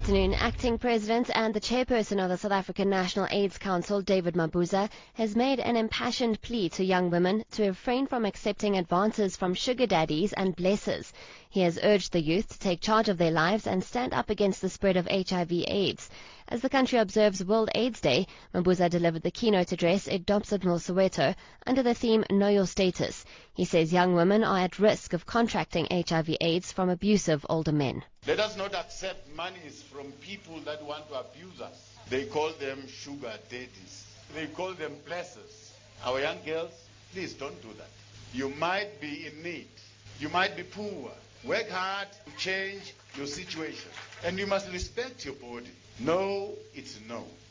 afternoon. Acting President and the chairperson of the South African National AIDS Council, David Mabuza, has made an impassioned plea to young women to refrain from accepting advances from sugar daddies and blessers. He has urged the youth to take charge of their lives and stand up against the spread of HIV/AIDS. As the country observes World AIDS Day, Mabuza delivered the keynote address at Dobson Mill, Soweto, under the theme Know Your Status. He says young women are at risk of contracting HIV/AIDS from abusive older men. Let us not accept monies from people that want to abuse us. They call them sugar daddies. They call them blessers. Our young girls, please don't do that. You might be in need. You might be poor. Work hard to change your situation. And you must respect your body. No, it's no.